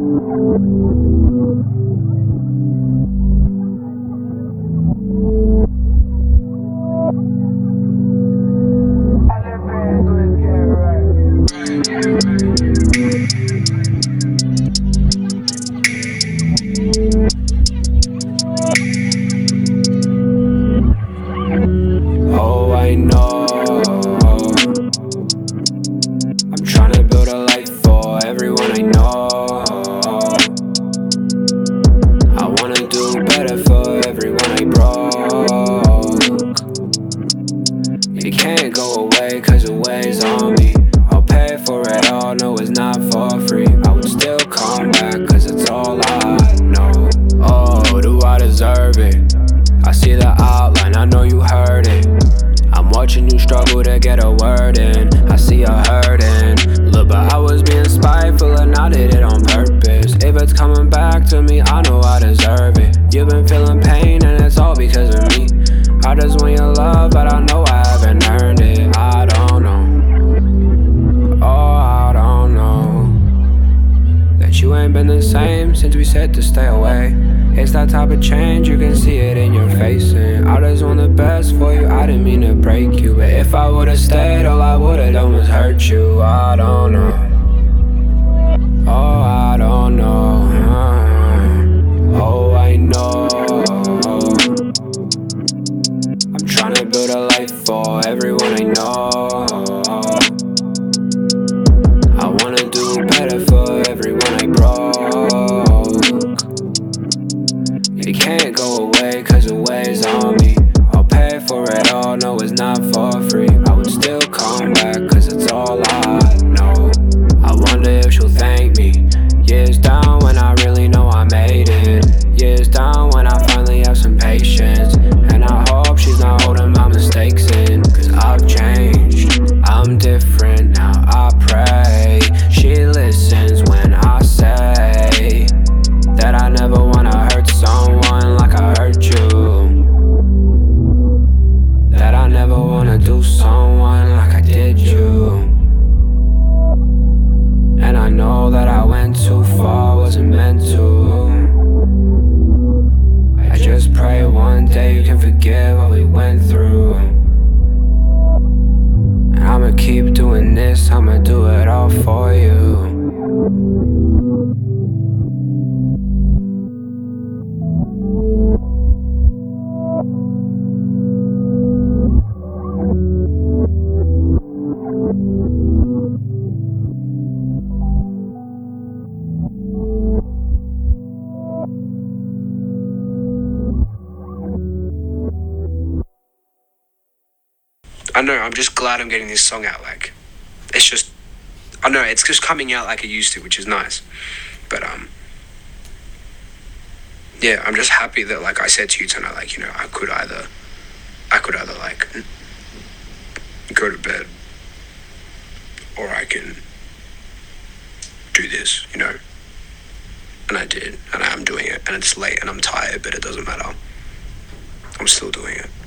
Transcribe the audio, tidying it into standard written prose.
Oh, I know I'm trying to build a life for everyone I know. I wanna do better for everyone I broke. You can't go away cause it weighs on me. I'll pay for it all, no it's not for free. I would still come back cause it's all I know. Oh, do I deserve it? I see the outline, I know you heard it. I'm watching you struggle to get a word in. I see you hurting. Look, but I was being spiteful and I did it on purpose. If it's coming back to me, I know I deserve it. You've been feeling pain and it's all because of me. I just want your love, but I know I haven't earned it. I don't know. Oh, I don't know. That you ain't been the same since we said to stay away. It's that type of change, you can see it in your face. And I just want the best for you, I didn't mean to break you. But if I would've stayed, all I would've done was hurt you. I don't know. Oh, I don't know. Oh, I know. I'm trying to build a life for everyone I know. I wanna do better for everyone I broke. You can't go away cause it weighs on me. I'll pay for it all, no it's not for free. I would still come back cause it's all I know. I wonder if she'll thank me. Years down when I really know I made it. Years down when I finally have some patience. And I hope she's not holding my mistakes in. Cause I've changed, I'm different now, I pray she listens when I say that I never wanna hurt someone like I hurt you. That I never wanna do someone like I did you. And I know that I went too far, wasn't meant to. I just pray one day you can forget what we went through. And I'ma keep doing this, I'ma do it all for you. I know, I'm just glad I'm getting this song out. Like, it's just, I know, it's just coming out like it used to, which is nice. But, yeah, I'm just happy that, like I said to you tonight, like, you know, I could either, like, go to bed, or I can do this, you know. And I did, and I am doing it, and it's late, and I'm tired, but it doesn't matter. I'm still doing it.